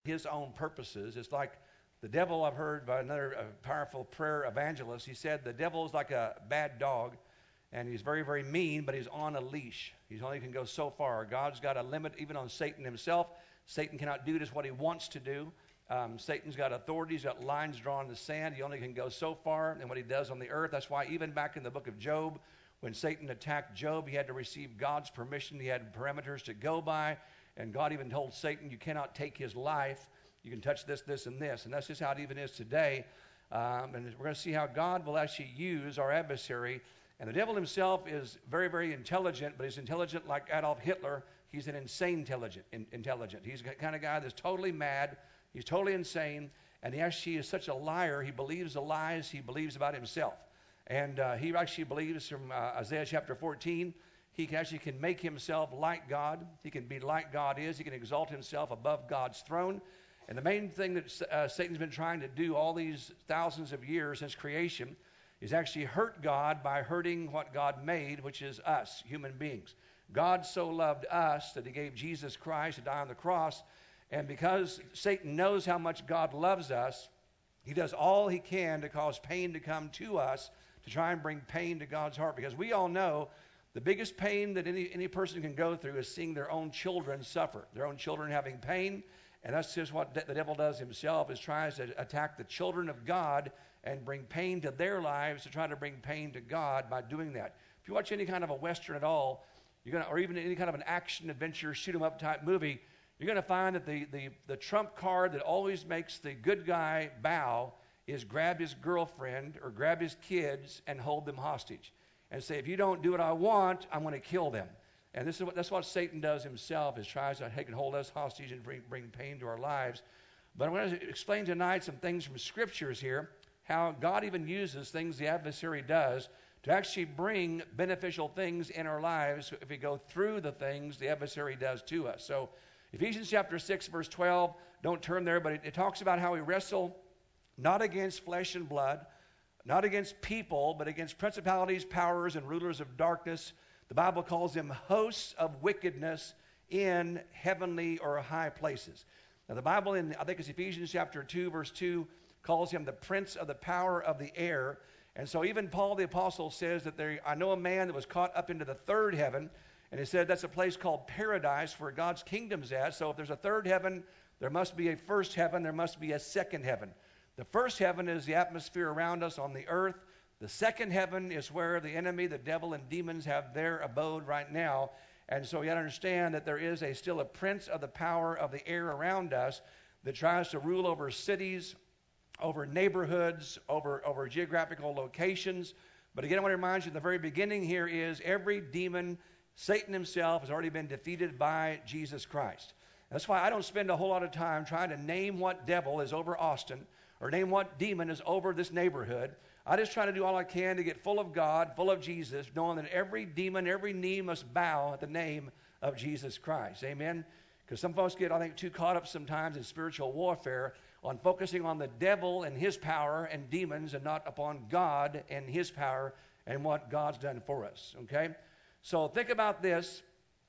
his own purposes. It's like the devil, I've heard by another powerful prayer evangelist, he said the devil is like a bad dog, and he's very, very mean, but he's on a leash. He only can go so far. God's got a limit even on Satan himself. Satan cannot do just what he wants to do. Satan's got authority. He's got lines drawn in the sand. He only can go so far in what he does on the earth. That's why even back in the book of Job, when Satan attacked Job, he had to receive God's permission. He had parameters to go by. And God even told Satan, you cannot take his life. You can touch this, this, and this. And that's just how it even is today. And we're going to see how God will actually use our adversary. And the devil himself is very, very intelligent, but he's intelligent like Adolf Hitler. He's an insane intelligent. He's the kind of guy that's totally mad. He's totally insane. And he actually is such a liar. He believes the lies he believes about himself. And he actually believes from Isaiah chapter 14, he actually can make himself like God. He can be like God is. He can exalt himself above God's throne. And the main thing that Satan's been trying to do all these thousands of years since creation is actually hurt God by hurting what God made, which is us, human beings. God so loved us that he gave Jesus Christ to die on the cross. And because Satan knows how much God loves us, he does all he can to cause pain to come to us, to try and bring pain to God's heart. Because we all know the biggest pain that any person can go through is seeing their own children suffer, their own children having pain. And that's just what the devil does himself, is tries to attack the children of God and bring pain to their lives, to try to bring pain to God by doing that. If you watch any kind of a Western at all, or even any kind of an action adventure, shoot 'em up type movie, you're going to find that the trump card that always makes the good guy bow is grab his girlfriend or grab his kids and hold them hostage and say, if you don't do what I want, I'm going to kill them. And that's what Satan does himself, is tries to take and hold us hostage and bring pain to our lives. But I'm going to explain tonight some things from scriptures here, how God even uses things the adversary does to actually bring beneficial things in our lives if we go through the things the adversary does to us. So Ephesians chapter 6, verse 12, don't turn there, but it talks about how we wrestle not against flesh and blood, not against people, but against principalities, powers, and rulers of darkness. The Bible calls them hosts of wickedness in heavenly or high places. Now the Bible I think it's Ephesians chapter 2, verse 2, calls him the prince of the power of the air. And so even Paul the apostle says that I know a man that was caught up into the third heaven. And he said that's a place called paradise where God's kingdom's at. So if there's a third heaven, there must be a first heaven, there must be a second heaven. The first heaven is the atmosphere around us on the earth. The second heaven is where the enemy, the devil, and demons have their abode right now. And so you got to understand that there is still a prince of the power of the air around us that tries to rule over cities, over neighborhoods, over geographical locations. But again, I want to remind you, in the very beginning here is every demon, Satan himself, has already been defeated by Jesus Christ. That's why I don't spend a whole lot of time trying to name what devil is over Austin or name what demon is over this neighborhood. I just try to do all I can to get full of God, full of Jesus, knowing that every demon, every knee must bow at the name of Jesus Christ. Amen? Because some folks get, I think, too caught up sometimes in spiritual warfare on focusing on the devil and his power and demons and not upon God and his power and what God's done for us. Okay? So think about this.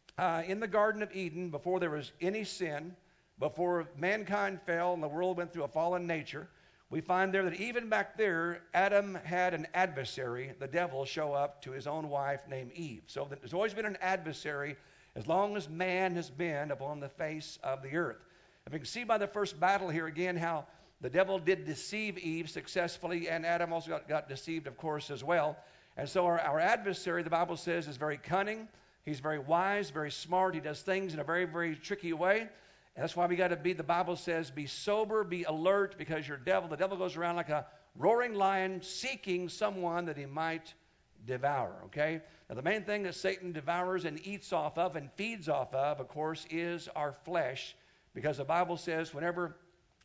In the Garden of Eden, before there was any sin, before mankind fell and the world went through a fallen nature, we find there that even back there, Adam had an adversary, the devil, show up to his own wife named Eve. So there's always been an adversary as long as man has been upon the face of the earth. And we can see by the first battle here again how the devil did deceive Eve successfully, and Adam also got deceived, of course, as well. And so our adversary, the Bible says, is very cunning. He's very wise, very smart. He does things in a very, very tricky way. And that's why we got to the Bible says, be sober, be alert, because the devil goes around like a roaring lion seeking someone that he might devour, okay? Now, the main thing that Satan devours and eats off of and feeds off of course, is our flesh, because the Bible says whenever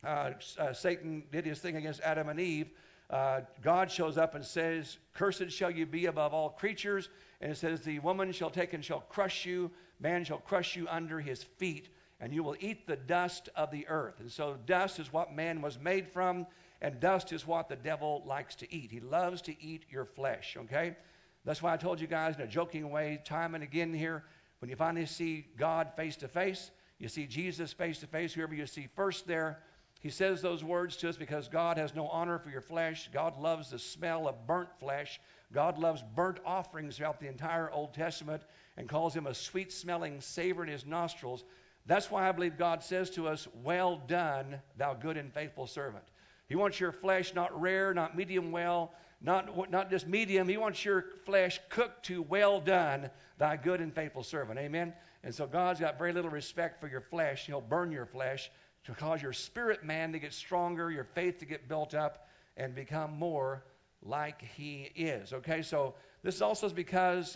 Satan did his thing against Adam and Eve, God shows up and says, cursed shall you be above all creatures. And it says, the woman shall take and shall crush you, man shall crush you under his feet, and you will eat the dust of the earth. And so dust is what man was made from, and dust is what the devil likes to eat. He loves to eat your flesh, okay? That's why I told you guys in a joking way time and again here, when you finally see God face to face, you see Jesus face to face, whoever you see first there, he says those words to us because God has no honor for your flesh. God loves the smell of burnt flesh. God loves burnt offerings throughout the entire Old Testament and calls him a sweet-smelling savor in his nostrils. That's why I believe God says to us, well done, thou good and faithful servant. He wants your flesh not rare, not medium well, not just medium. He wants your flesh cooked to well done, thy good and faithful servant. Amen? And so God's got very little respect for your flesh. He'll burn your flesh to cause your spirit man to get stronger, your faith to get built up, and become more like he is. Okay, so this also is because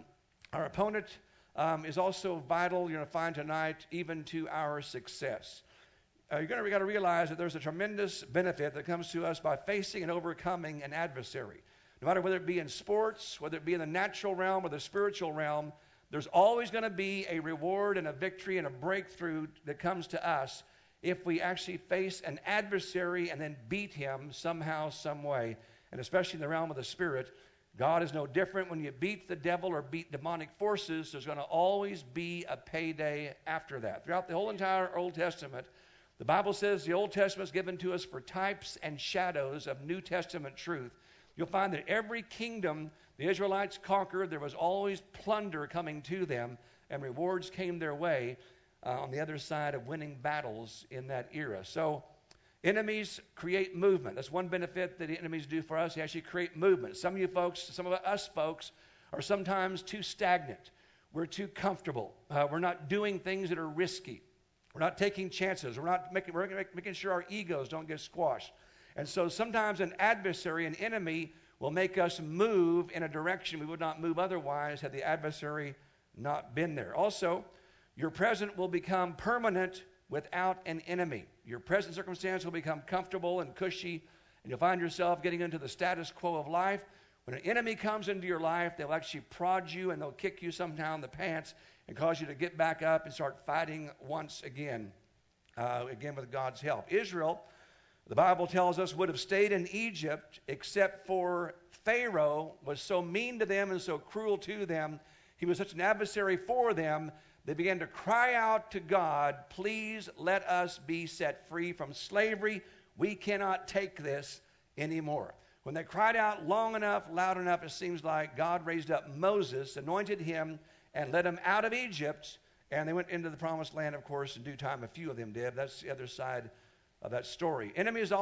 our opponent is also vital, you're going to find tonight, even to our success. We got to realize that there's a tremendous benefit that comes to us by facing and overcoming an adversary. No matter whether it be in sports, whether it be in the natural realm or the spiritual realm, there's always going to be a reward and a victory and a breakthrough that comes to us if we actually face an adversary and then beat him somehow, some way. And especially in the realm of the spirit, God is no different. When you beat the devil or beat demonic forces, there's going to always be a payday after that. Throughout the whole entire Old Testament, the Bible says the Old Testament is given to us for types and shadows of New Testament truth. You'll find that every kingdom the Israelites conquered, there was always plunder coming to them, and rewards came their way on the other side of winning battles in that era. So enemies create movement. That's one benefit that the enemies do for us. They actually create movement. Some of you folks, some of us folks, are sometimes too stagnant. We're too comfortable. We're not doing things that are risky. We're not taking chances. We're making sure our egos don't get squashed. And so sometimes an adversary, an enemy, will make us move in a direction we would not move otherwise had the adversary not been there. Also, your present will become permanent without an enemy. Your present circumstance will become comfortable and cushy, and you'll find yourself getting into the status quo of life. When an enemy comes into your life, they'll actually prod you and they'll kick you somehow in the pants and cause you to get back up and start fighting once again, with God's help. Israel, the Bible tells us, would have stayed in Egypt except for Pharaoh was so mean to them and so cruel to them. He was such an adversary for them. They began to cry out to God, please let us be set free from slavery. We cannot take this anymore. When they cried out long enough, loud enough, it seems like God raised up Moses, anointed him, and led them out of Egypt. And they went into the promised land, of course, in due time. A few of them did. That's the other side of that story. Enemies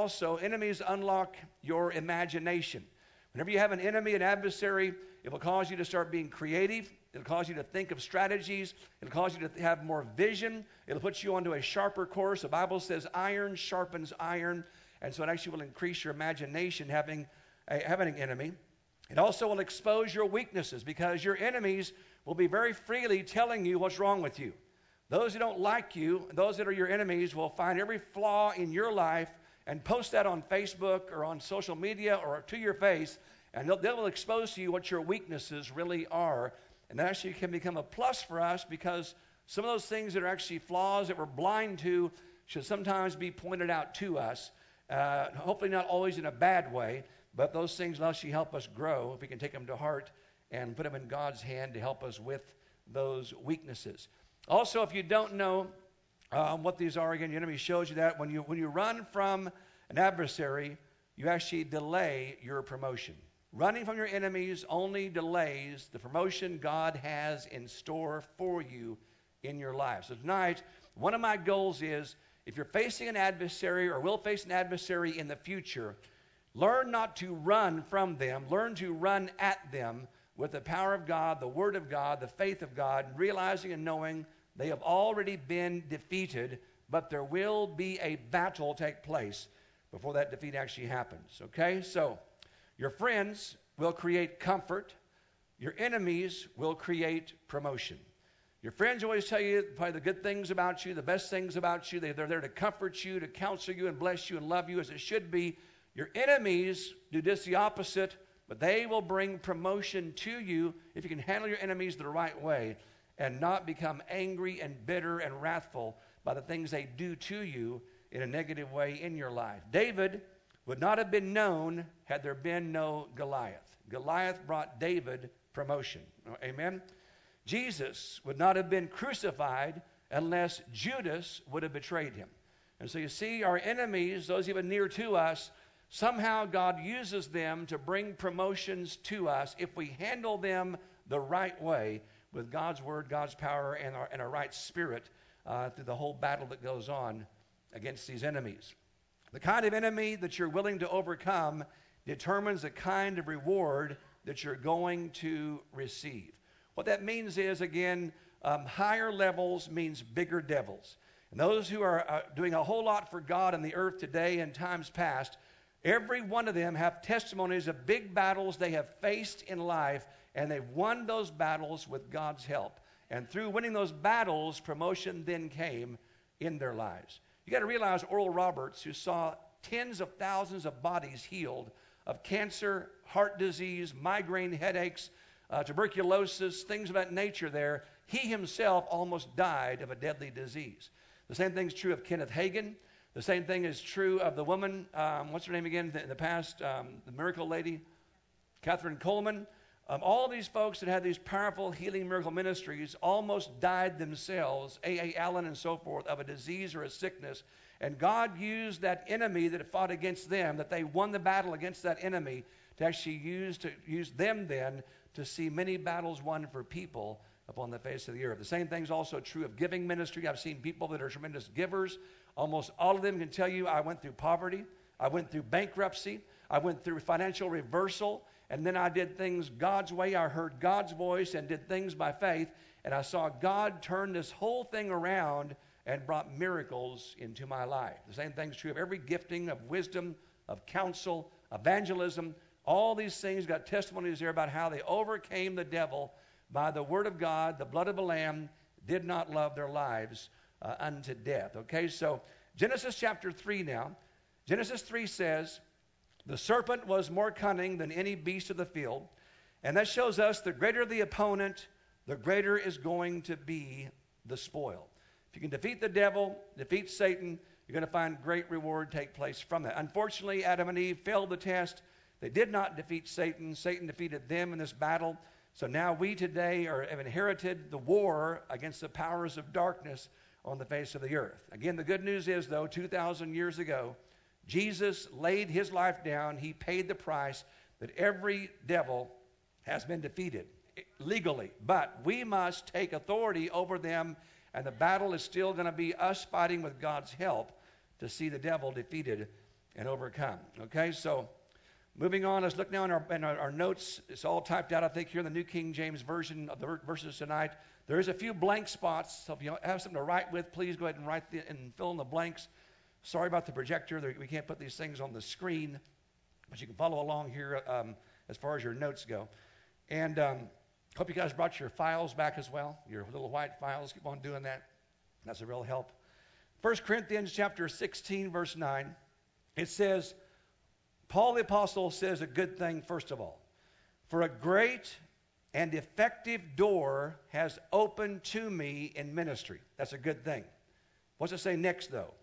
unlock your imagination. Whenever you have an enemy, an adversary, it will cause you to start being creative. It'll cause you to think of strategies. It'll cause you to have more vision. It'll put you onto a sharper course. The Bible says iron sharpens iron. And so it actually will increase your imagination having an enemy. It also will expose your weaknesses because your enemies will be very freely telling you what's wrong with you. Those who don't like you, those that are your enemies, will find every flaw in your life and post that on Facebook or on social media or to your face, and they will expose to you what your weaknesses really are. And that actually can become a plus for us because some of those things that are actually flaws that we're blind to should sometimes be pointed out to us. Hopefully not always in a bad way, but those things will actually help us grow if we can take them to heart and put them in God's hand to help us with those weaknesses. Also, if you don't know what these are, again, your enemy shows you that when you run from an adversary, you actually delay your promotion. Running from your enemies only delays the promotion God has in store for you in your life. So tonight, one of my goals is, if you're facing an adversary or will face an adversary in the future, learn not to run from them. Learn to run at them with the power of God, the Word of God, the faith of God, realizing and knowing they have already been defeated, but there will be a battle take place before that defeat actually happens. Okay? So, your friends will create comfort. Your enemies will create promotion. Your friends always tell you probably the good things about you, the best things about you. They're there to comfort you, to counsel you, and bless you, and love you as it should be. Your enemies do just the opposite, but they will bring promotion to you if you can handle your enemies the right way and not become angry and bitter and wrathful by the things they do to you in a negative way in your life. David would not have been known had there been no Goliath. Goliath brought David promotion. Amen? Jesus would not have been crucified unless Judas would have betrayed him. And so you see, our enemies, those even near to us, somehow God uses them to bring promotions to us if we handle them the right way with God's word, God's power, and a right spirit through the whole battle that goes on against these enemies. The kind of enemy that you're willing to overcome determines the kind of reward that you're going to receive. What that means is, again, higher levels means bigger devils. And those who are doing a whole lot for God on the earth today and times past, every one of them have testimonies of big battles they have faced in life, and they've won those battles with God's help. And through winning those battles, promotion then came in their lives. You got to realize Oral Roberts, who saw tens of thousands of bodies healed of cancer, heart disease, migraine headaches, tuberculosis, things of that nature there, he himself almost died of a deadly disease. The same thing is true of Kenneth Hagin. The same thing is true of the woman, what's her name again in the past, the miracle lady, Catherine Coleman. All these folks that had these powerful healing miracle ministries almost died themselves, A.A. Allen and so forth, of a disease or a sickness. And God used that enemy that fought against them, that they won the battle against that enemy, to actually use them then to see many battles won for people upon the face of the earth. The same thing is also true of giving ministry. I've seen people that are tremendous givers. Almost all of them can tell you, I went through poverty, I went through bankruptcy, I went through financial reversal, and then I did things God's way. I heard God's voice and did things by faith, and I saw God turn this whole thing around and brought miracles into my life. The same thing is true of every gifting of wisdom, of counsel, evangelism. All these things got testimonies there about how they overcame the devil by the word of God, the blood of the Lamb, did not love their lives unto death. Okay, so Genesis chapter 3 now. Genesis 3 says, the serpent was more cunning than any beast of the field. And that shows us the greater the opponent, the greater is going to be the spoil. If you can defeat the devil, defeat Satan, you're going to find great reward take place from that. Unfortunately, Adam and Eve failed the test. They did not defeat Satan. Satan defeated them in this battle. So now we today have inherited the war against the powers of darkness on the face of the earth. Again, the good news is, though, 2,000 years ago, Jesus laid his life down. He paid the price that every devil has been defeated legally. But we must take authority over them, and the battle is still going to be us fighting with God's help to see the devil defeated and overcome. Okay, so moving on, let's look now in our notes. It's all typed out, I think, here in the New King James Version of the verses tonight. There is a few blank spots, so if you have something to write with, please go ahead and and fill in the blanks. Sorry about the projector. We can't put these things on the screen, but you can follow along here as far as your notes go. And hope you guys brought your files back as well, your little white files. Keep on doing that. That's a real help. 1 Corinthians chapter 16, verse 9, it says, Paul the Apostle says a good thing first of all. For a great and effective door has opened to me in ministry. That's a good thing. What's it say next, though?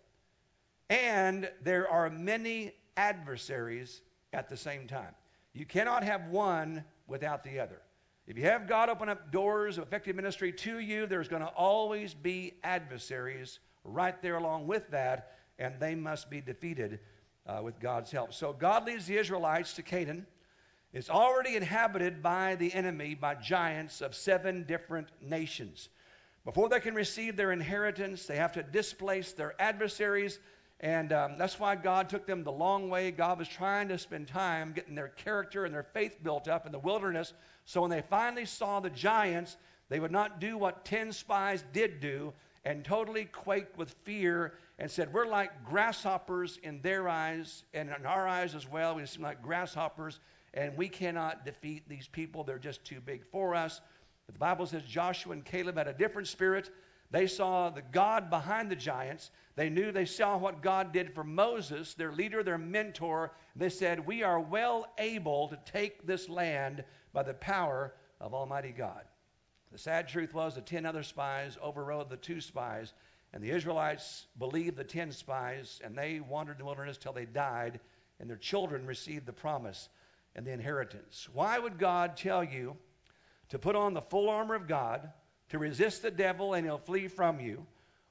And there are many adversaries at the same time. You cannot have one without the other. If you have God open up doors of effective ministry to you, there's going to always be adversaries right there along with that, and they must be defeated with God's help. So God leads the Israelites to Canaan. It's already inhabited by the enemy, by giants of 7 different nations. Before they can receive their inheritance, they have to displace their adversaries. And that's why God took them the long way. God was trying to spend time getting their character and their faith built up in the wilderness. So when they finally saw the giants, they would not do what 10 spies did do and totally quaked with fear and said, we're like grasshoppers in their eyes and in our eyes as well. We seem like grasshoppers, and we cannot defeat these people. They're just too big for us. But the Bible says Joshua and Caleb had a different spirit. They saw the God behind the giants. They saw what God did for Moses, their leader, their mentor. They said, we are well able to take this land by the power of Almighty God. The sad truth was the 10 other spies overrode the 2 spies, and the Israelites believed the 10 spies, and they wandered in the wilderness till they died, and their children received the promise and the inheritance. Why would God tell you to put on the full armor of God, to resist the devil and he'll flee from you,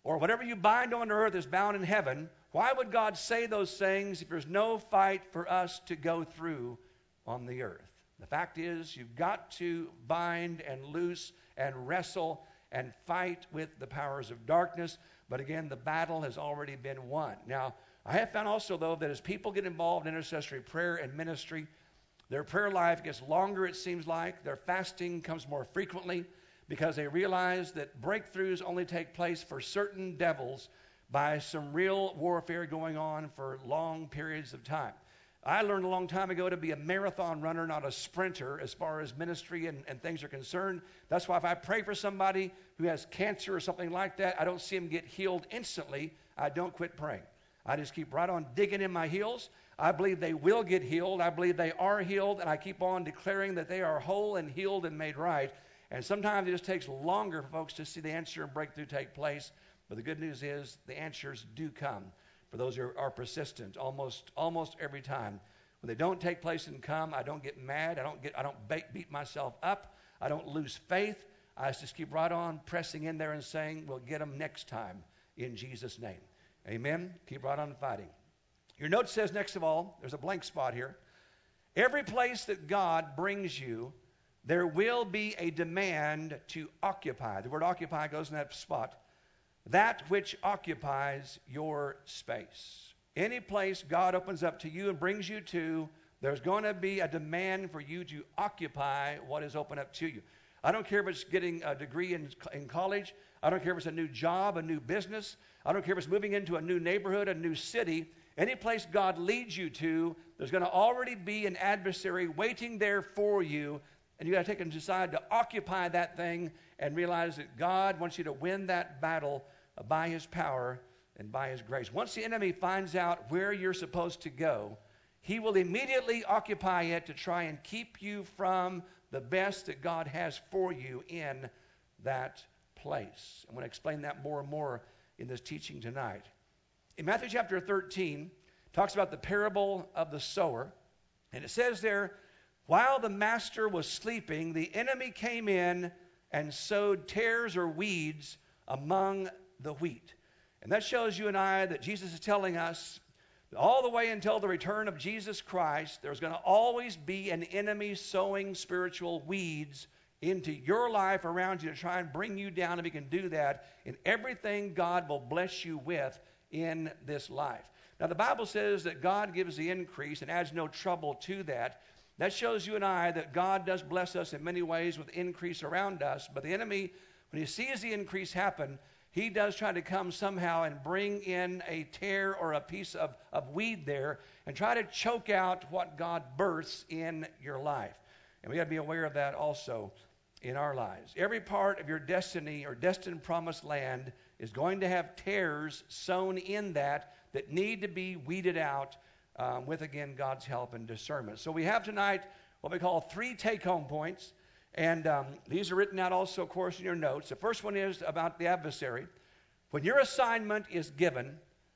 or whatever you bind on earth is bound in heaven. Why would God say those things if there's no fight for us to go through on the earth? The fact is, you've got to bind and loose and wrestle and fight with the powers of darkness. But again, the battle has already been won. Now, I have found also, though, that as people get involved in intercessory prayer and ministry, their prayer life gets longer, it seems like. Their fasting comes more frequently because they realize that breakthroughs only take place for certain devils by some real warfare going on for long periods of time. I learned a long time ago to be a marathon runner, not a sprinter, as far as ministry and things are concerned. That's why if I pray for somebody who has cancer or something like that, I don't see them get healed instantly. I don't quit praying. I just keep right on digging in my heels. I believe they will get healed. I believe they are healed, and I keep on declaring that they are whole and healed and made right. And sometimes it just takes longer for folks to see the answer and breakthrough take place. But the good news is the answers do come for those who are persistent almost every time. When they don't take place and come, I don't get mad. I don't beat myself up. I don't lose faith. I just keep right on pressing in there and saying, we'll get them next time in Jesus' name. Amen? Keep right on fighting. Your note says, next of all, there's a blank spot here. Every place that God brings you, there will be a demand to occupy. The word occupy goes in that spot. That which occupies your space. Any place God opens up to you and brings you to, there's going to be a demand for you to occupy what is open up to you. I don't care if it's getting a degree in college. I don't care if it's a new job, a new business. I don't care if it's moving into a new neighborhood, a new city. Any place God leads you to, there's going to already be an adversary waiting there for you, and you got to take and decide to occupy that thing and realize that God wants you to win that battle by His power and by His grace. Once the enemy finds out where you're supposed to go, he will immediately occupy it to try and keep you from the best that God has for you in that place. I'm going to explain that more and more in this teaching tonight. In Matthew chapter 13, it talks about the parable of the sower. And it says there, while the master was sleeping, the enemy came in and sowed tares or weeds among the wheat. And that shows you and I that Jesus is telling us that all the way until the return of Jesus Christ, there's going to always be an enemy sowing spiritual weeds into your life around you to try and bring you down. And we can do that in everything God will bless you with in this life. Now, the Bible says that God gives the increase and adds no trouble to that. That shows you and I that God does bless us in many ways with increase around us. But the enemy, when he sees the increase happen, he does try to come somehow and bring in a tear or a piece of weed there and try to choke out what God births in your life. And we got to be aware of that also in our lives. Every part of your destiny or destined promised land is going to have tares sown in that need to be weeded out with, again, God's help and discernment. So we have tonight what we call 3 take-home points. And these are written out also, of course, in your notes. The first one is about the adversary. When your assignment is given,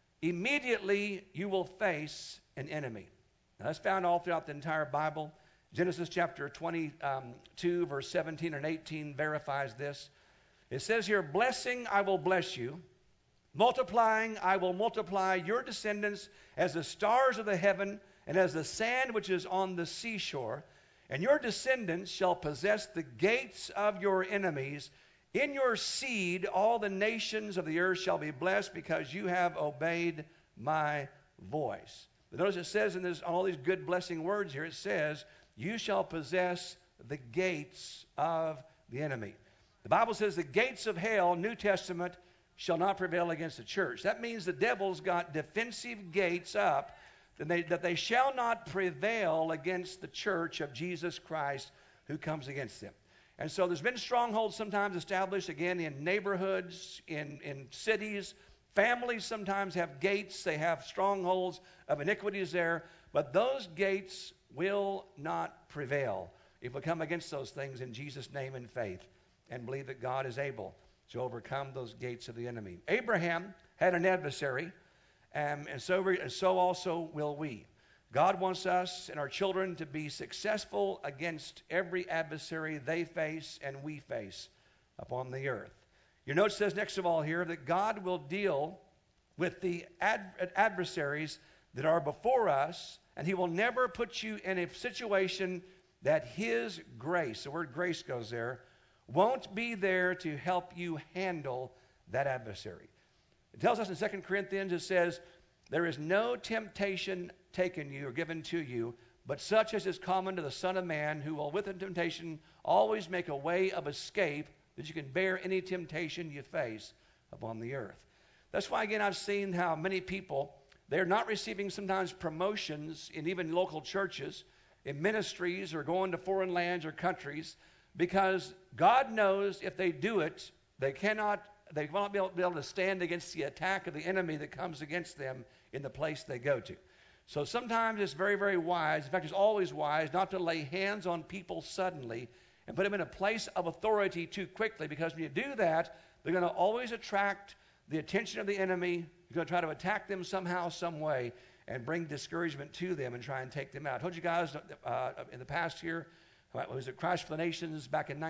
immediately you will face an enemy. Now, that's found all throughout the entire Bible. Genesis chapter 22, verse 17 and 18 verifies this. It says here, blessing I will bless you. Multiplying I will multiply your descendants as the stars of the heaven and as the sand which is on the seashore. And your descendants shall possess the gates of your enemies. In your seed all the nations of the earth shall be blessed because you have obeyed my voice. But notice it says in this, all these good blessing words here, it says, you shall possess the gates of the enemy. The Bible says the gates of hell, New Testament, shall not prevail against the church. That means the devil's got defensive gates up that they shall not prevail against the church of Jesus Christ who comes against them. And so there's been strongholds sometimes established, again, in neighborhoods, in cities. Families sometimes have gates. They have strongholds of iniquities there. But those gates will not prevail if we come against those things in Jesus' name and faith and believe that God is able to overcome those gates of the enemy. Abraham had an adversary. And so also will we. God wants us and our children to be successful against every adversary they face and we face upon the earth. Your note says next of all here that God will deal with the adversaries that are before us, and he will never put you in a situation that his grace, the word grace goes there, won't be there to help you handle that adversary. It tells us in 2 Corinthians, it says, there is no temptation taken you or given to you, but such as is common to the Son of Man, who will with the temptation always make a way of escape, that you can bear any temptation you face upon the earth. That's why, again, I've seen how many people, they're not receiving sometimes promotions in even local churches, in ministries, or going to foreign lands or countries, because God knows if they do it, they won't be able to stand against the attack of the enemy that comes against them in the place they go to. So sometimes it's very, very wise, in fact, it's always wise, not to lay hands on people suddenly and put them in a place of authority too quickly, because when you do that, they're going to always attract the attention of the enemy. You're going to try to attack them somehow, some way, and bring discouragement to them and try and take them out. I told you guys in the past year, it was at Christ for the Nations back in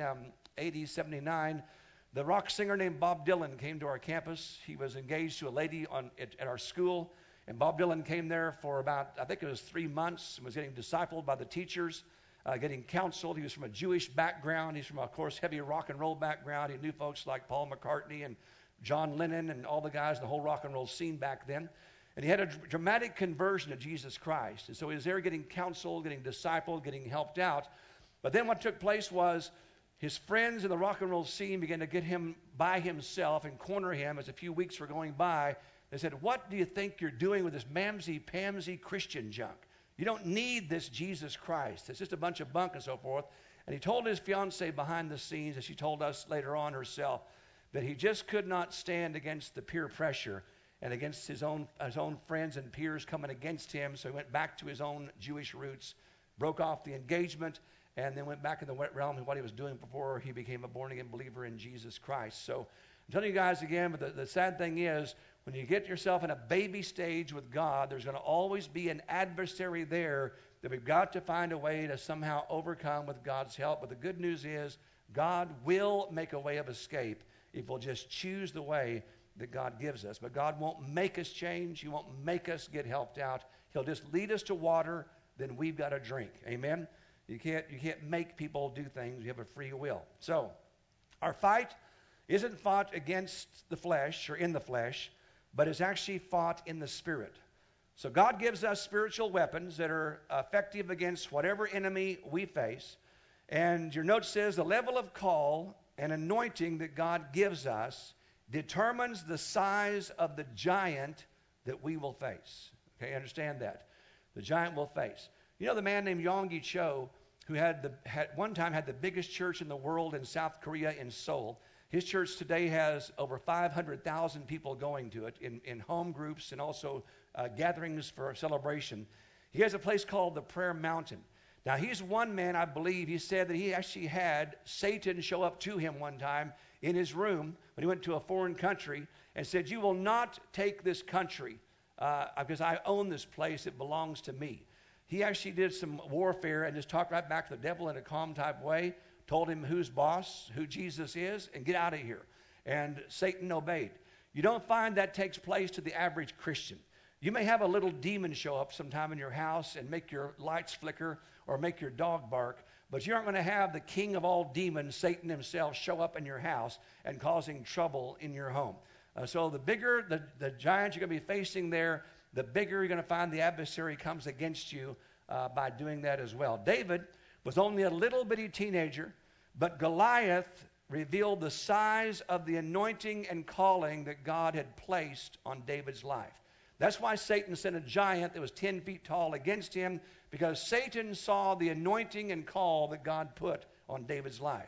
1980, 79, the rock singer named Bob Dylan came to our campus. He was engaged to a lady at our school, and Bob Dylan came there for about, I think it was 3 months, and was getting discipled by the teachers, getting counseled. He was from a Jewish background. He's from, of course, heavy rock and roll background. He knew folks like Paul McCartney and John Lennon and all the guys in the whole rock and roll scene back then. And he had a dramatic conversion to Jesus Christ. And so he was there getting counseled, getting discipled, getting helped out. But then what took place was his friends in the rock and roll scene began to get him by himself and corner him as a few weeks were going by. They said, what do you think you're doing with this mamsy-pamsy Christian junk? You don't need this Jesus Christ. It's just a bunch of bunk and so forth. And he told his fiancée behind the scenes, as she told us later on herself, that he just could not stand against the peer pressure and against his own friends and peers coming against him. So he went back to his own Jewish roots, broke off the engagement, and then went back in the realm of what he was doing before he became a born-again believer in Jesus Christ. So I'm telling you guys again, but the sad thing is, when you get yourself in a baby stage with God, there's going to always be an adversary there that we've got to find a way to somehow overcome with God's help. But the good news is, God will make a way of escape if we'll just choose the way that God gives us. But God won't make us change. He won't make us get helped out. He'll just lead us to water, then we've got to drink. Amen? You can't make people do things. You have a free will. So, our fight isn't fought against the flesh or in the flesh, but is actually fought in the Spirit. So God gives us spiritual weapons that are effective against whatever enemy we face. And your note says the level of call and anointing that God gives us determines the size of the giant that we will face. Okay, understand that. The giant we'll face. You know the man named Yonggi Cho, who one time had the biggest church in the world in South Korea, in Seoul. His church today has over 500,000 people going to it in home groups and also gatherings for celebration. He has a place called the Prayer Mountain. Now, he's one man, I believe, he said that he actually had Satan show up to him one time in his room when he went to a foreign country and said, you will not take this country because I own this place. It belongs to me. He actually did some warfare and just talked right back to the devil in a calm type way, told him who's boss, who Jesus is, and get out of here. And Satan obeyed. You don't find that takes place to the average Christian. You may have a little demon show up sometime in your house and make your lights flicker or make your dog bark, but you aren't going to have the king of all demons, Satan himself, show up in your house and causing trouble in your home. So the bigger the giant you're going to be facing there, the bigger you're going to find the adversary comes against you by doing that as well. David was only a little bitty teenager, but Goliath revealed the size of the anointing and calling that God had placed on David's life. That's why Satan sent a giant that was 10 feet tall against him, because Satan saw the anointing and call that God put on David's life.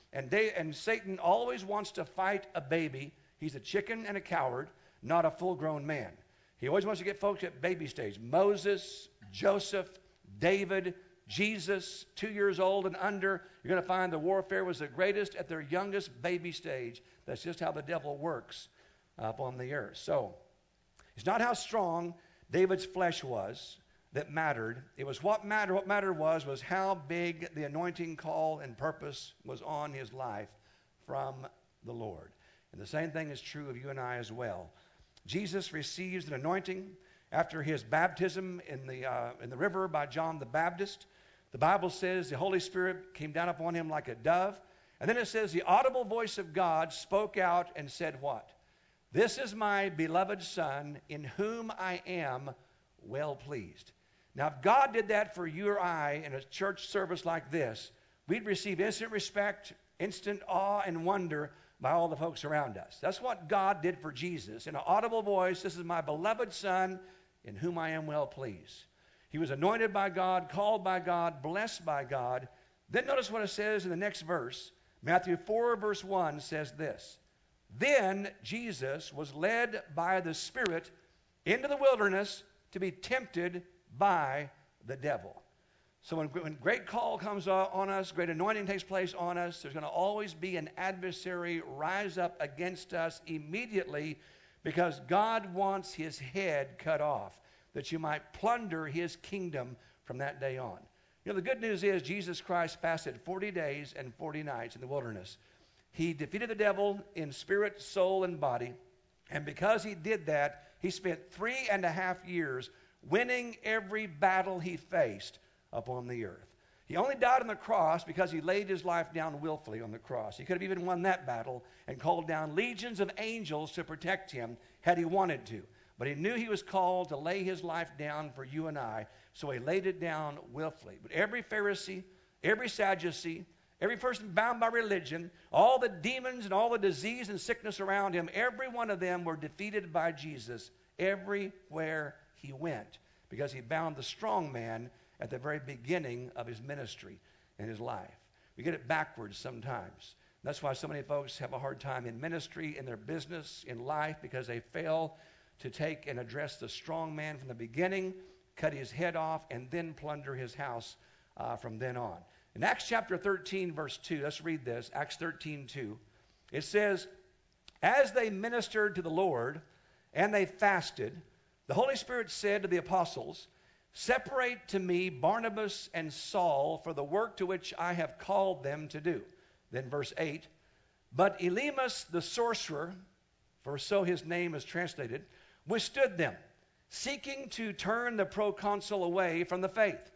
And Satan always wants to fight a baby. He's a chicken and a coward, not a full-grown man. He always wants to get folks at baby stage. Moses, Joseph, David, Jesus, 2 years old and under. You're going to find the warfare was the greatest at their youngest baby stage. That's just how the devil works up on the earth. So, it's not how strong David's flesh was that mattered. It was what mattered. What mattered was how big the anointing call and purpose was on his life from the Lord. And the same thing is true of you and I as well. Jesus receives an anointing after his baptism in the river by John the Baptist. The Bible says the Holy Spirit came down upon him like a dove. And then it says the audible voice of God spoke out and said what? This is my beloved Son, in whom I am well pleased. Now, if God did that for you or I in a church service like this, we'd receive instant respect, instant awe and wonder by all the folks around us. That's what God did for Jesus. In an audible voice, this is my beloved Son, in whom I am well pleased. He was anointed by God, called by God, blessed by God. Then notice what it says in the next verse. Matthew 4, verse 1 says this. Then Jesus was led by the Spirit into the wilderness to be tempted by the devil. So when great call comes on us, great anointing takes place on us, there's going to always be an adversary rise up against us immediately, because God wants his head cut off, that you might plunder his kingdom from that day on. You know, the good news is Jesus Christ fasted 40 days and 40 nights in the wilderness. He defeated the devil in spirit, soul, and body. And because he did that, he spent 3.5 years winning every battle he faced upon the earth. He only died on the cross because he laid his life down willfully on the cross. He could have even won that battle and called down legions of angels to protect him had he wanted to. But he knew he was called to lay his life down for you and I, so he laid it down willfully. But every Pharisee, every Sadducee, every person bound by religion, all the demons and all the disease and sickness around him, every one of them were defeated by Jesus everywhere he went, because he bound the strong man at the very beginning of his ministry and his life. We get it backwards sometimes. That's why so many folks have a hard time in ministry, in their business, in life, because they fail to take and address the strong man from the beginning, cut his head off, and then plunder his house from then on. In Acts chapter 13, verse 2, let's read this, Acts 13:2. It says, as they ministered to the Lord and they fasted, the Holy Spirit said to the apostles, separate to me Barnabas and Saul for the work to which I have called them to do. Then verse 8, but Elymas the sorcerer, for so his name is translated, withstood them, seeking to turn the proconsul away from the faith.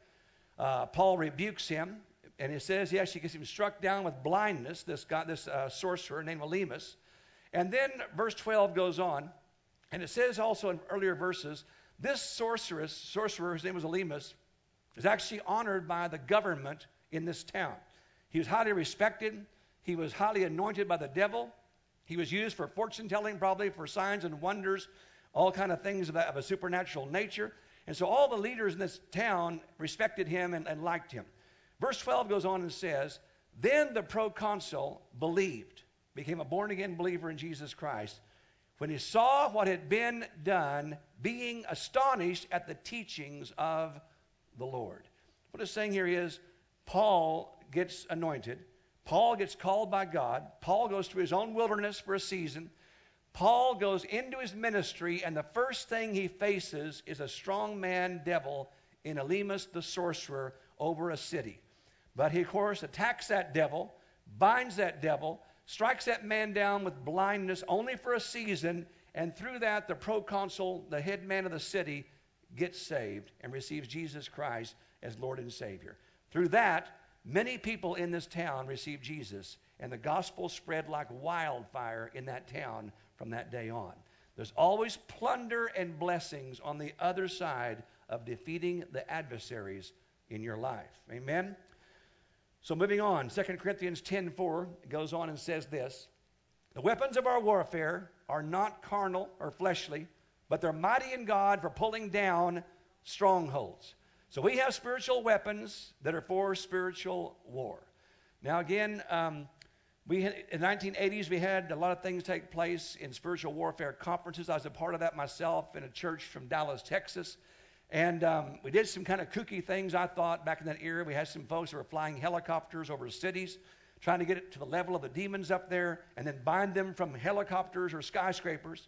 Paul rebukes him, and it says he actually gets him struck down with blindness, this sorcerer named Elymas. And then verse 12 goes on, and it says also in earlier verses, this sorcerer, whose name was Elymas, is actually honored by the government in this town. He was highly respected. He was highly anointed by the devil. He was used for fortune telling, probably for signs and wonders, all kind of things of a supernatural nature. And so all the leaders in this town respected him and liked him. Verse 12 goes on and says, then the proconsul believed, became a born-again believer in Jesus Christ, when he saw what had been done, being astonished at the teachings of the Lord. What it's saying here is, Paul gets anointed. Paul gets called by God. Paul goes through his own wilderness for a season. Paul goes into his ministry, and the first thing he faces is a strong man devil in Elymas the sorcerer over a city. But he, of course, attacks that devil, binds that devil, strikes that man down with blindness only for a season, and through that, the proconsul, the head man of the city, gets saved and receives Jesus Christ as Lord and Savior. Through that, many people in this town received Jesus, and the gospel spread like wildfire in that town from that day on. There's always plunder and blessings on the other side of defeating the adversaries in your life. Amen? So moving on, 2 Corinthians 10:4 goes on and says this, the weapons of our warfare are not carnal or fleshly, but they're mighty in God for pulling down strongholds. So we have spiritual weapons that are for spiritual war. Now again, in the 1980s, we had a lot of things take place in spiritual warfare conferences. I was a part of that myself in a church from Dallas, Texas. And we did some kind of kooky things, I thought, back in that era. We had some folks that were flying helicopters over cities, trying to get it to the level of the demons up there, and then bind them from helicopters or skyscrapers.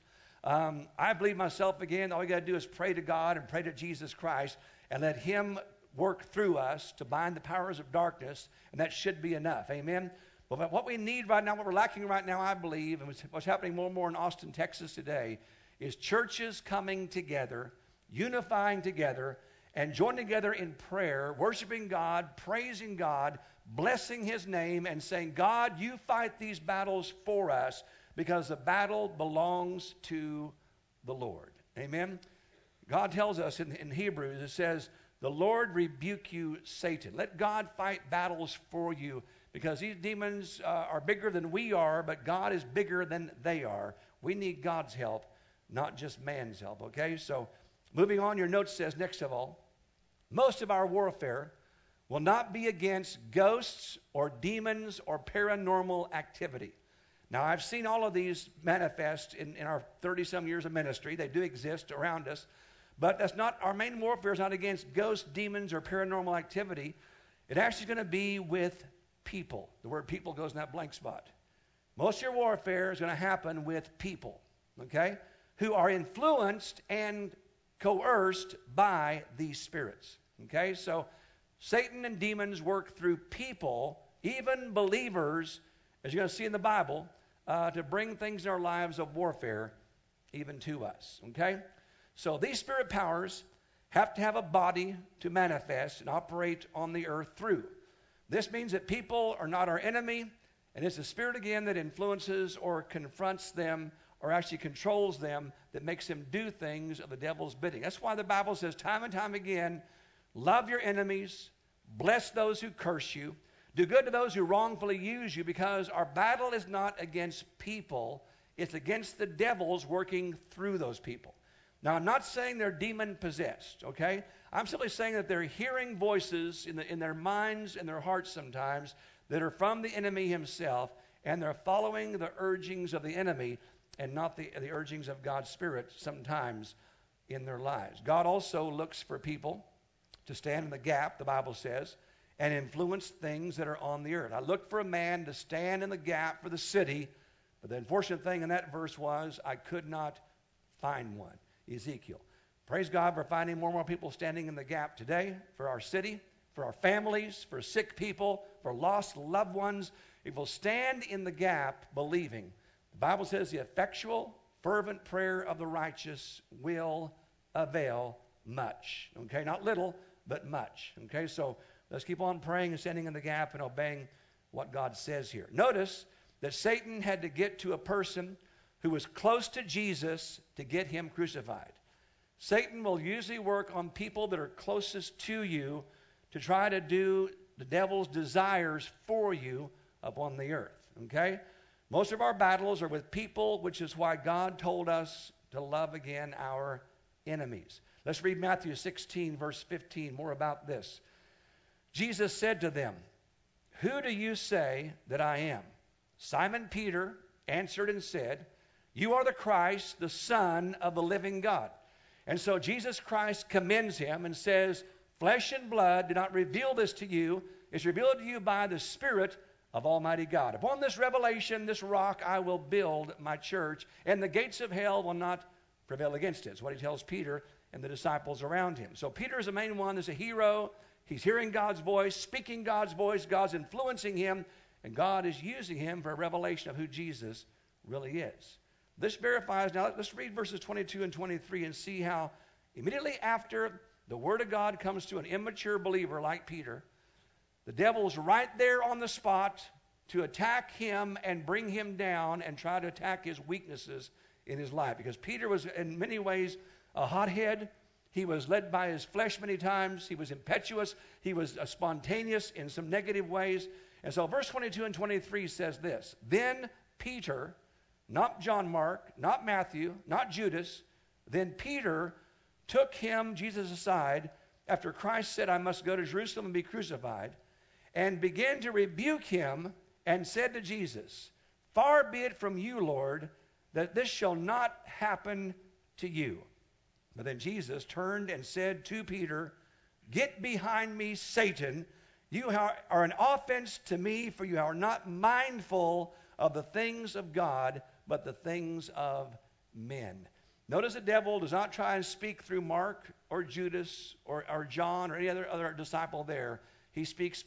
I believe myself, again, all you got to do is pray to God and pray to Jesus Christ and let him work through us to bind the powers of darkness, and that should be enough. Amen? Well, what we need right now, what we're lacking right now, I believe, and what's happening more and more in Austin, Texas today, is churches coming together, unifying together, and joining together in prayer, worshiping God, praising God, blessing His name, and saying, God, you fight these battles for us because the battle belongs to the Lord. Amen? God tells us in Hebrews, it says, the Lord rebuke you, Satan. Let God fight battles for you because these demons are bigger than we are, but God is bigger than they are. We need God's help, not just man's help, okay? So moving on, your note says, next of all, most of our warfare will not be against ghosts or demons or paranormal activity. Now, I've seen all of these manifest in our 30-some years of ministry. They do exist around us. But that's not, our main warfare is not against ghosts, demons, or paranormal activity. It actually is going to be with people. The word people goes in that blank spot. Most of your warfare is going to happen with people, okay, who are influenced and coerced by these spirits, okay? So Satan and demons work through people, even believers, as you're going to see in the Bible, to bring things in our lives of warfare even to us, okay? So these spirit powers have to have a body to manifest and operate on the earth through. This means that people are not our enemy, and it's the spirit again that influences or confronts them or actually controls them that makes them do things of the devil's bidding. That's why the Bible says time and time again, love your enemies, bless those who curse you, do good to those who wrongfully use you, because our battle is not against people, it's against the devils working through those people. Now, I'm not saying they're demon-possessed, okay? I'm simply saying that they're hearing voices in their minds and their hearts sometimes that are from the enemy himself, and they're following the urgings of the enemy and not the urgings of God's Spirit sometimes in their lives. God also looks for people to stand in the gap, the Bible says, and influence things that are on the earth. I looked for a man to stand in the gap for the city, but the unfortunate thing in that verse was I could not find one. Ezekiel. Praise God for finding more and more people standing in the gap today for our city, for our families, for sick people, for lost loved ones. If we'll stand in the gap believing, the Bible says the effectual, fervent prayer of the righteous will avail much. Okay, not little, but much. Okay, so let's keep on praying and standing in the gap and obeying what God says here. Notice that Satan had to get to a person who was close to Jesus to get him crucified. Satan will usually work on people that are closest to you to try to do the devil's desires for you upon the earth, okay? Most of our battles are with people, which is why God told us to love again our enemies. Let's read Matthew 16, verse 15, more about this. Jesus said to them, "Who do you say that I am?" Simon Peter answered and said, "You are the Christ, the Son of the living God." And so Jesus Christ commends him and says, flesh and blood did not reveal this to you. It's revealed to you by the Spirit of Almighty God. Upon this revelation, this rock, I will build my church, and the gates of hell will not prevail against it. It's what he tells Peter and the disciples around him. So Peter is the main one. There's a hero. He's hearing God's voice, speaking God's voice. God's influencing him, and God is using him for a revelation of who Jesus really is. This verifies, now let's read verses 22 and 23 and see how immediately after the Word of God comes to an immature believer like Peter, the devil's right there on the spot to attack him and bring him down and try to attack his weaknesses in his life. Because Peter was in many ways a hothead. He was led by his flesh many times. He was impetuous. He was spontaneous in some negative ways. And so verse 22 and 23 says this, "Then Peter," not John Mark, not Matthew, not Judas. "Then Peter took him," Jesus, "aside, after Christ said, 'I must go to Jerusalem and be crucified,' and began to rebuke him and said to Jesus, 'Far be it from you, Lord, that this shall not happen to you.' But then Jesus turned and said to Peter, 'Get behind me, Satan. You are an offense to me, for you are not mindful of the things of God, but the things of men.'" Notice the devil does not try and speak through Mark or Judas or John or any other disciple there. He speaks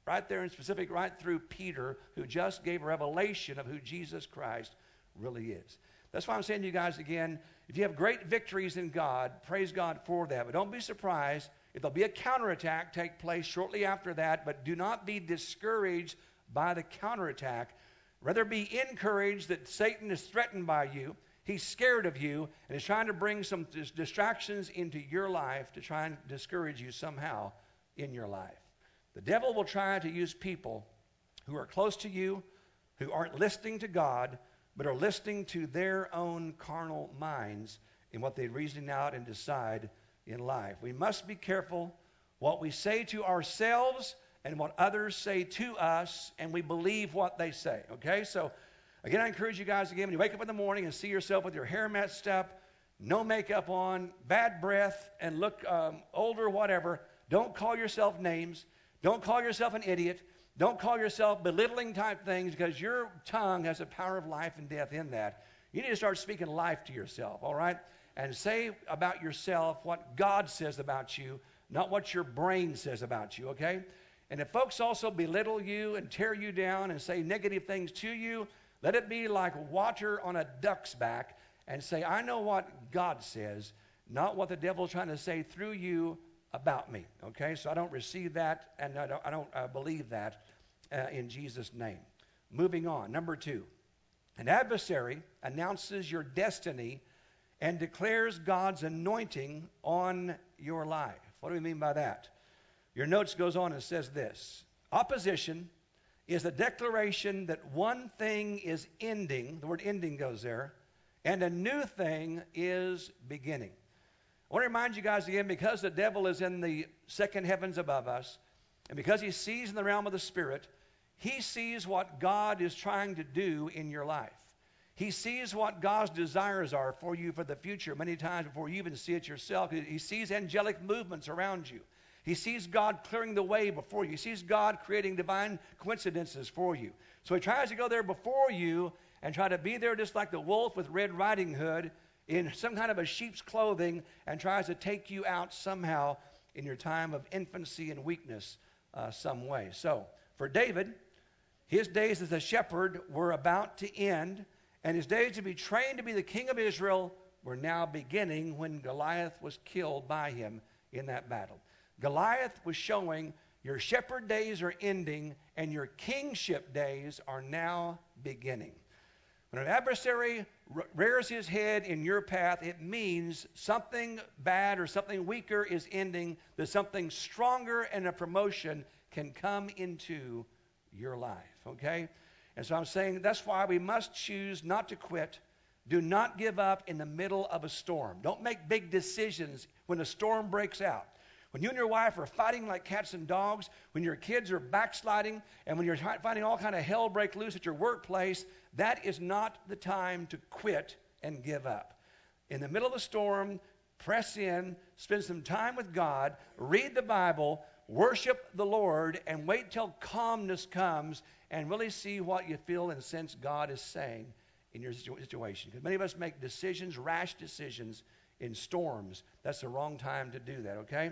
right there in specific, right through Peter, who just gave a revelation of who Jesus Christ really is. That's why I'm saying to you guys again, if you have great victories in God, praise God for that. But don't be surprised if there'll be a counterattack take place shortly after that. But do not be discouraged by the counterattack. Rather be encouraged that Satan is threatened by you. He's scared of you and is trying to bring some distractions into your life to try and discourage you somehow in your life. The devil will try to use people who are close to you, who aren't listening to God, but are listening to their own carnal minds in what they reason out and decide in life. We must be careful what we say to ourselves and what others say to us, and we believe what they say. Okay? So, again, I encourage you guys again, when you wake up in the morning and see yourself with your hair messed up, no makeup on, bad breath, and look older, whatever, don't call yourself names. Don't call yourself an idiot. Don't call yourself belittling type things, because your tongue has the power of life and death in that. You need to start speaking life to yourself, all right? And say about yourself what God says about you, not what your brain says about you, okay? And if folks also belittle you and tear you down and say negative things to you, let it be like water on a duck's back, and say, I know what God says, not what the devil's trying to say through you about me, okay? So I don't receive that, and I don't believe that in Jesus' name. Moving on. Number 2, an adversary announces your destiny and declares God's anointing on your life. What do we mean by that? Your notes goes on and says this: opposition is a declaration that one thing is ending, the word ending goes there, and a new thing is beginning. I want to remind you guys again, because the devil is in the second heavens above us, and because he sees in the realm of the Spirit, he sees what God is trying to do in your life. He sees what God's desires are for you for the future many times before you even see it yourself. He sees angelic movements around you. He sees God clearing the way before you. He sees God creating divine coincidences for you. So he tries to go there before you and try to be there just like the wolf with Red Riding Hood in some kind of a sheep's clothing, and tries to take you out somehow in your time of infancy and weakness some way. So for David, his days as a shepherd were about to end, and his days to be trained to be the king of Israel were now beginning when Goliath was killed by him in that battle. Goliath was showing your shepherd days are ending and your kingship days are now beginning. When an adversary rears his head in your path, it means something bad or something weaker is ending, that something stronger and a promotion can come into your life, okay? And so I'm saying that's why we must choose not to quit. Do not give up in the middle of a storm. Don't make big decisions when a storm breaks out. When you and your wife are fighting like cats and dogs, when your kids are backsliding, and when you're finding all kind of hell break loose at your workplace, that is not the time to quit and give up. In the middle of the storm, press in, spend some time with God, read the Bible, worship the Lord, and wait till calmness comes and really see what you feel and sense God is saying in your situation. Because many of us make decisions, rash decisions, in storms. That's the wrong time to do that, okay?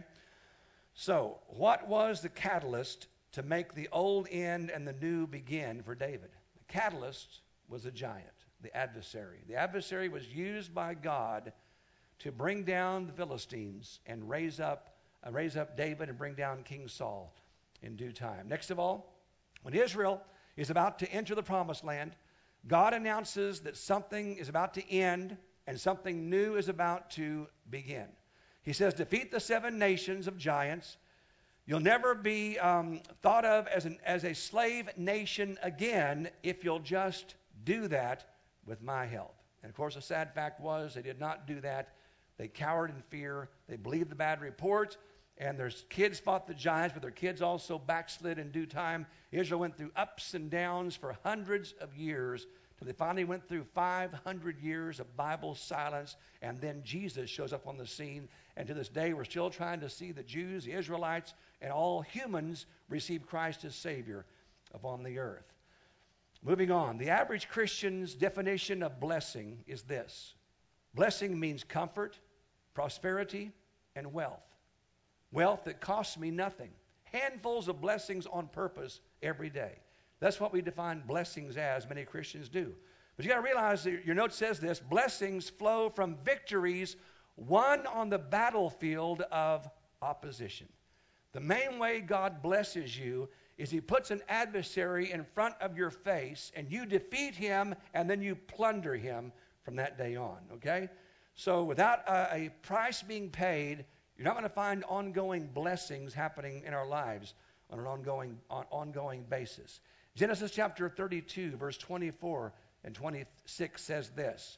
So, what was the catalyst to make the old end and the new begin for David? The catalyst was a giant, the adversary. The adversary was used by God to bring down the Philistines and raise up David and bring down King Saul in due time. Next of all, when Israel is about to enter the promised land, God announces that something is about to end and something new is about to begin. He says, defeat the 7 nations of giants. You'll never be thought of as a slave nation again if you'll just do that with my help. And of course, the sad fact was they did not do that. They cowered in fear. They believed the bad report. And their kids fought the giants, but their kids also backslid in due time. Israel went through ups and downs for hundreds of years till they finally went through 500 years of Bible silence, and then Jesus shows up on the scene. And to this day, we're still trying to see the Jews, the Israelites, and all humans receive Christ as Savior upon the earth. Moving on, the average Christian's definition of blessing is this. Blessing means comfort, prosperity, and wealth. Wealth that costs me nothing. handfuls of blessings on purpose every day. That's what we define blessings as, many Christians do. But you got to realize that your note says this: blessings flow from victories won on the battlefield of opposition. The main way God blesses you is he puts an adversary in front of your face, and you defeat him, and then you plunder him from that day on, okay? So without a price being paid, you're not going to find ongoing blessings happening in our lives on an ongoing basis. Genesis chapter 32, verse 24 and 26 says this: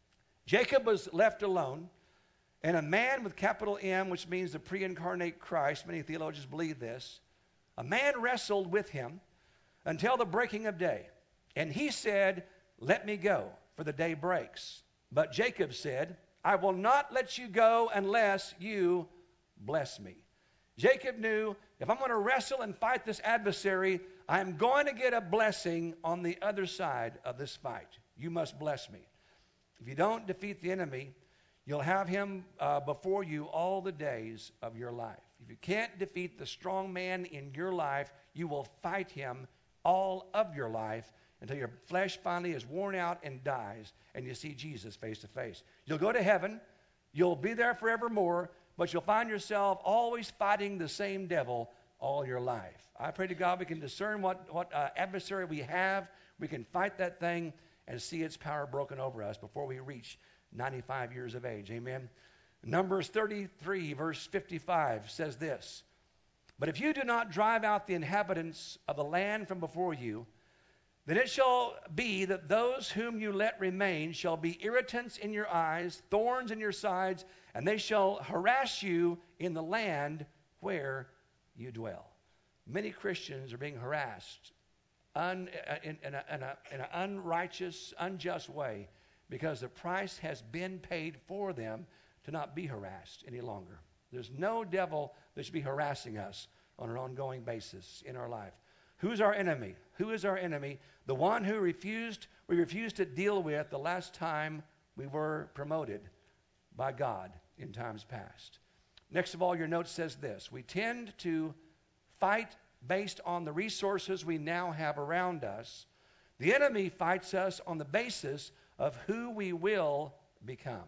Jacob was left alone, and a man with capital M, which means the pre-incarnate Christ, many theologians believe this, a man wrestled with him until the breaking of day. And he said, "Let me go, for the day breaks." But Jacob said, "I will not let you go unless you bless me." Jacob knew, if I'm going to wrestle and fight this adversary, I'm going to get a blessing on the other side of this fight. You must bless me. If you don't defeat the enemy, you'll have him before you all the days of your life. If you can't defeat the strong man in your life, you will fight him all of your life until your flesh finally is worn out and dies, and you see Jesus face to face. You'll go to heaven. You'll be there forevermore, but you'll find yourself always fighting the same devil all your life. I pray to God we can discern what adversary we have. We can fight that thing and see its power broken over us before we reach 95 years of age. Amen. Numbers 33, verse 55 says this: But if you do not drive out the inhabitants of the land from before you, then it shall be that those whom you let remain shall be irritants in your eyes, thorns in your sides, and they shall harass you in the land where you dwell. Many Christians are being harassed in an unrighteous, unjust way because the price has been paid for them to not be harassed any longer. There's no devil that should be harassing us on an ongoing basis in our life. Who's our enemy? Who is our enemy? The one who we refused to deal with the last time we were promoted by God in times past. Next of all, your note says this: we tend to fight based on the resources we now have around us. The enemy fights us on the basis of who we will become.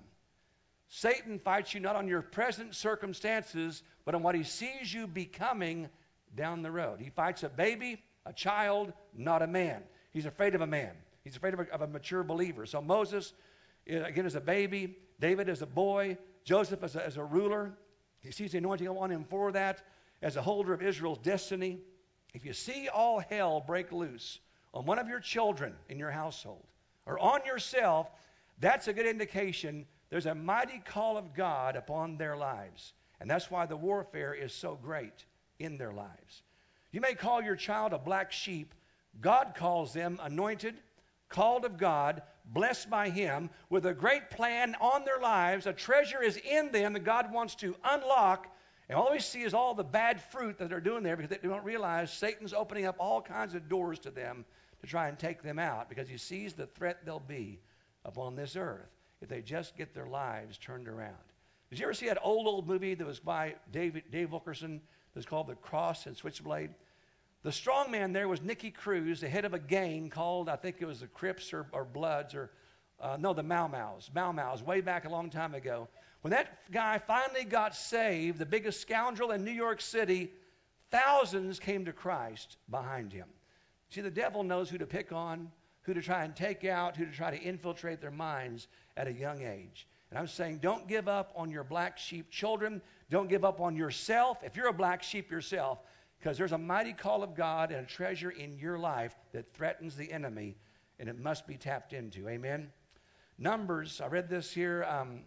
Satan fights you not on your present circumstances, but on what he sees you becoming down the road. He fights a baby, a child, not a man. He's afraid of a man. He's afraid of a mature believer. So Moses, again, as a baby, David as a boy, Joseph as a ruler. He sees the anointing on him for that, as a holder of Israel's destiny. If you see all hell break loose on one of your children in your household or on yourself, that's a good indication there's a mighty call of God upon their lives. And that's why the warfare is so great in their lives. You may call your child a black sheep. God calls them anointed, called of God, blessed by him, with a great plan on their lives. A treasure is in them that God wants to unlock. And all we see is all the bad fruit that they're doing there because they don't realize Satan's opening up all kinds of doors to them to try and take them out because he sees the threat they'll be upon this earth if they just get their lives turned around. Did you ever see that old movie that was by Dave Wilkerson that's called The Cross and Switchblade? The strong man there was Nicky Cruz, the head of a gang called, I think it was the Crips or Bloods or, the Mau Mau's, way back a long time ago. When that guy finally got saved, the biggest scoundrel in New York City, thousands came to Christ behind him. See, the devil knows who to pick on, who to try and take out, who to try to infiltrate their minds at a young age. And I'm saying don't give up on your black sheep children. Don't give up on yourself if you're a black sheep yourself, because there's a mighty call of God and a treasure in your life that threatens the enemy, and it must be tapped into. Amen? Numbers, I read this here.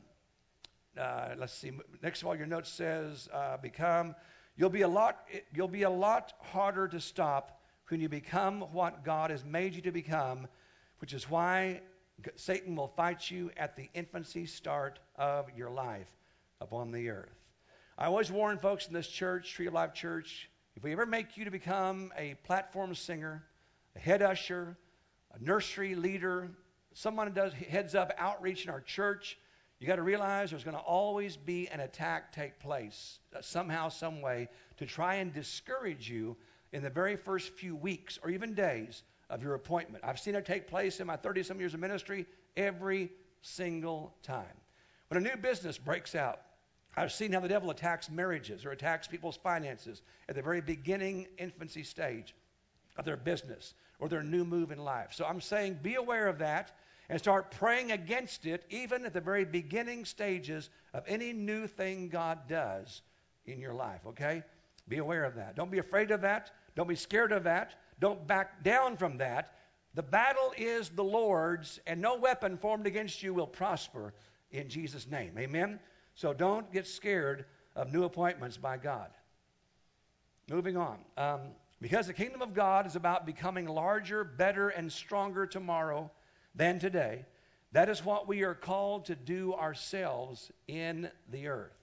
Let's see. Next of all, your note says, you'll be a lot harder to stop when you become what God has made you to become, which is why Satan will fight you at the infancy start of your life upon the earth. I always warn folks in this church, Tree of Life Church, if we ever make you to become a platform singer, a head usher, a nursery leader, someone who heads up outreach in our church, You got to realize there's going to always be an attack take place somehow, some way, to try and discourage you in the very first few weeks or even days of your appointment. I've seen it take place in my 30-some years of ministry every single time. When a new business breaks out, I've seen how the devil attacks marriages or attacks people's finances at the very beginning, infancy stage of their business or their new move in life. So I'm saying be aware of that and start praying against it even at the very beginning stages of any new thing God does in your life, okay? Be aware of that. Don't be afraid of that. Don't be scared of that. Don't back down from that. The battle is the Lord's, and no weapon formed against you will prosper in Jesus' name. Amen? So don't get scared of new appointments by God. Moving on. Because the kingdom of God is about becoming larger, better, and stronger tomorrow than today, that is what we are called to do ourselves in the earth.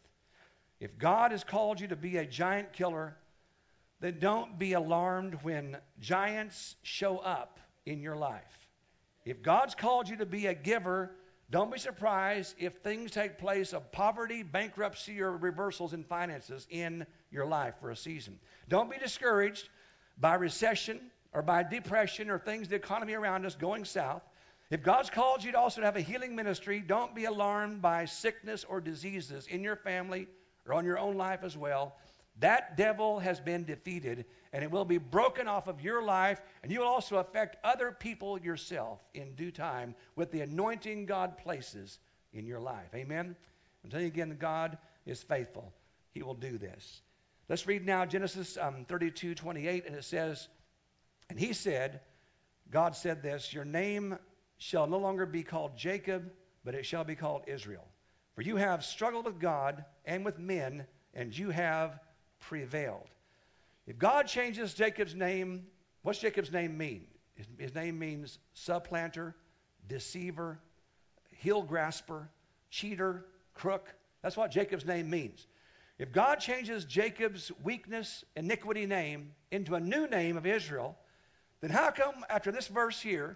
If God has called you to be a giant killer, then don't be alarmed when giants show up in your life. If God's called you to be a giver, don't be surprised if things take place of poverty, bankruptcy, or reversals in finances in your life for a season. Don't be discouraged by recession or by depression or things, the economy around us going south. If God's called you to also have a healing ministry, don't be alarmed by sickness or diseases in your family or on your own life as well. That devil has been defeated, and it will be broken off of your life, and you will also affect other people yourself in due time with the anointing God places in your life. Amen? I'm telling you again, God is faithful. He will do this. Let's read now Genesis 32:28, and it says, and he said, God said this, your name shall no longer be called Jacob, but it shall be called Israel. For you have struggled with God and with men, and you have prevailed. If God changes Jacob's name, what's Jacob's name mean? His name means supplanter, deceiver, heel grasper, cheater, crook. That's what Jacob's name means. If God changes Jacob's weakness, iniquity name into a new name of Israel, then how come after this verse here,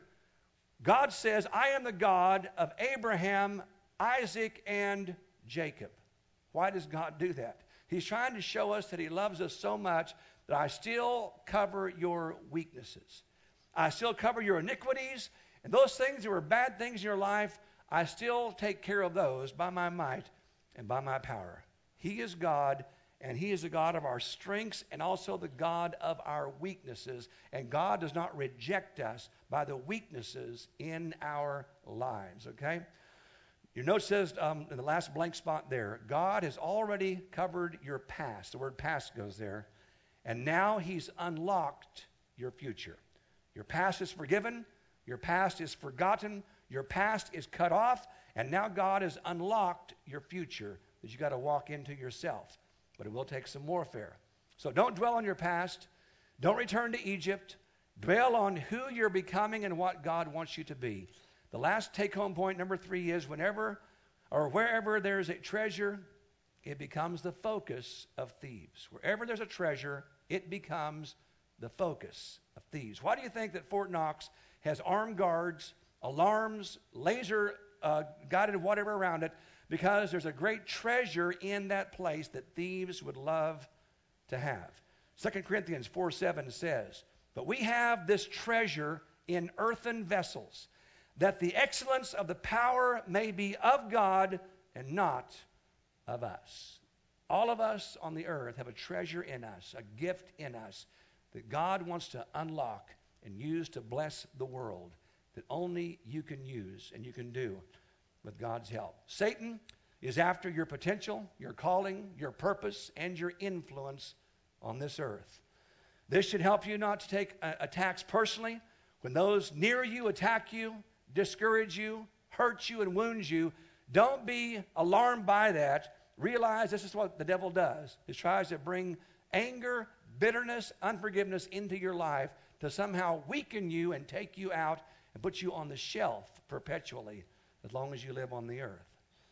God says, I am the God of Abraham, Isaac, and Jacob? Why does God do that? He's trying to show us that he loves us so much that I still cover your weaknesses. I still cover your iniquities, and those things that were bad things in your life, I still take care of those by my might and by my power. He is God, and he is the God of our strengths and also the God of our weaknesses. And God does not reject us by the weaknesses in our lives, okay? Your note says in the last blank spot there, God has already covered your past. The word past goes there. And now he's unlocked your future. Your past is forgiven. Your past is forgotten. Your past is cut off. And now God has unlocked your future that you got to walk into yourself. But it will take some warfare. So don't dwell on your past. Don't return to Egypt. Dwell on who you're becoming and what God wants you to be. The last take-home point, number 3, is whenever or wherever there's a treasure, it becomes the focus of thieves. Wherever there's a treasure, it becomes the focus of thieves. Why do you think that Fort Knox has armed guards, alarms, laser guided whatever around it? Because there's a great treasure in that place that thieves would love to have. 2 Corinthians 4:7 says, but we have this treasure in earthen vessels, that the excellence of the power may be of God and not of us. All of us on the earth have a treasure in us, a gift in us that God wants to unlock and use to bless the world that only you can use and you can do with God's help. Satan is after your potential, your calling, your purpose, and your influence on this earth. This should help you not to take attacks personally. When those near you attack you, discourage you, hurt you, and wound you, don't be alarmed by that. Realize this is what the devil does. He tries to bring anger, bitterness, unforgiveness into your life to somehow weaken you and take you out and put you on the shelf perpetually as long as you live on the earth.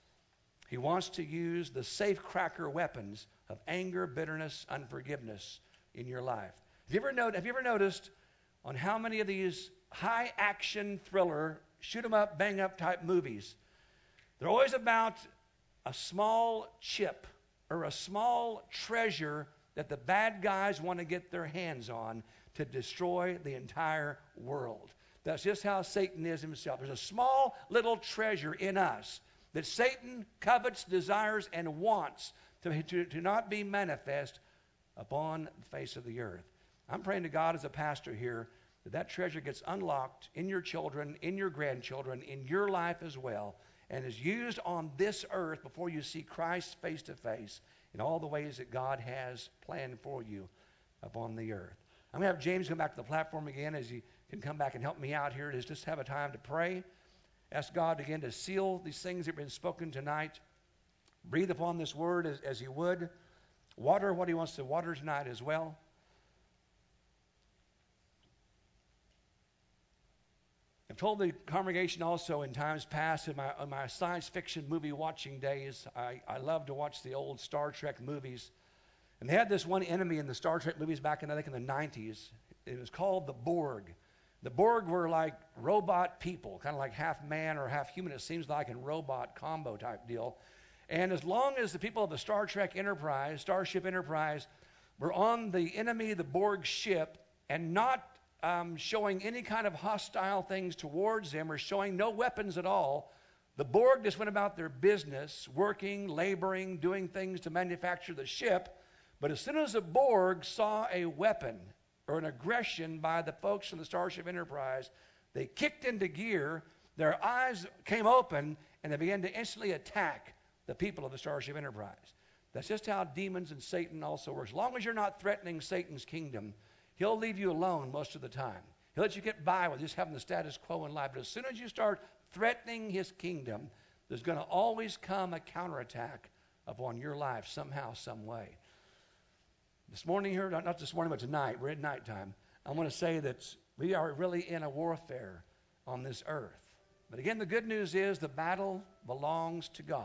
He wants to use the safe-cracker weapons of anger, bitterness, unforgiveness in your life. Have you ever noticed on how many of these high-action thriller, shoot-em-up, bang-up type movies, They're always about a small chip or a small treasure that the bad guys want to get their hands on to destroy the entire world. That's just how Satan is himself. There's a small little treasure in us that Satan covets, desires, and wants to not be manifest upon the face of the earth. I'm praying to God as a pastor here that that treasure gets unlocked in your children, in your grandchildren, in your life as well, and is used on this earth before you see Christ face to face in all the ways that God has planned for you upon the earth. I'm going to have James come back to the platform again as he can come back and help me out here. Is just have a time to pray. Ask God again to seal these things that have been spoken tonight. Breathe upon this word as he would. Water what he wants to water tonight as well. I've told the congregation also in times past in my science fiction movie watching days, I love to watch the old Star Trek movies. And they had this one enemy in the Star Trek movies back in, I think, in the 90s. It was called the Borg. The Borg were like robot people, kind of like half man or half human, it seems like, in robot combo type deal. And as long as the people of the Star Trek Enterprise, Starship Enterprise, were on the enemy, the Borg ship, and not showing any kind of hostile things towards them or showing no weapons at all, the Borg just went about their business, working, laboring, doing things to manufacture the ship. But as soon as the Borg saw a weapon or an aggression by the folks in the Starship Enterprise, they kicked into gear, their eyes came open, and they began to instantly attack the people of the Starship Enterprise. That's just how demons and Satan also works. As long as you're not threatening Satan's kingdom, he'll leave you alone most of the time. He'll let you get by with just having the status quo in life. But as soon as you start threatening his kingdom, there's going to always come a counterattack upon your life somehow, some way. This morning here, not this morning, but tonight, we're at nighttime. I want to say that we are really in a warfare on this earth. But again, the good news is the battle belongs to God.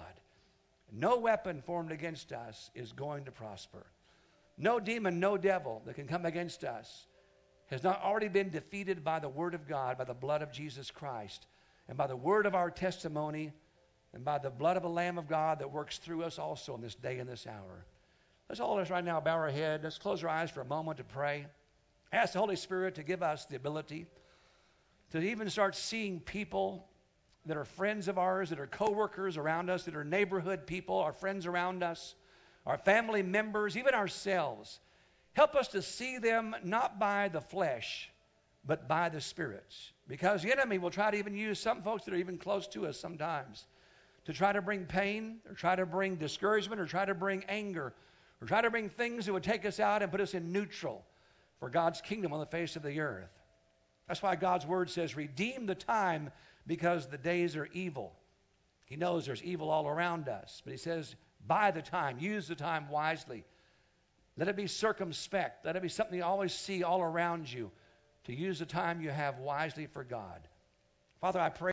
No weapon formed against us is going to prosper. No demon, no devil that can come against us has not already been defeated by the word of God, by the blood of Jesus Christ, and by the word of our testimony, and by the blood of the Lamb of God that works through us also in this day and this hour. Let's all of us right now bow our head. Let's close our eyes for a moment to pray. Ask the Holy Spirit to give us the ability to even start seeing people that are friends of ours, that are co-workers around us, that are neighborhood people, our friends around us, our family members, even ourselves. Help us to see them not by the flesh, but by the Spirit. Because the enemy will try to even use some folks that are even close to us sometimes to try to bring pain, or try to bring discouragement, or try to bring anger, or try to bring things that would take us out and put us in neutral for God's kingdom on the face of the earth. That's why God's word says, redeem the time because the days are evil. He knows there's evil all around us, but he says, buy the time, use the time wisely. Let it be circumspect. Let it be something you always see all around you, to use the time you have wisely for God. Father, I pray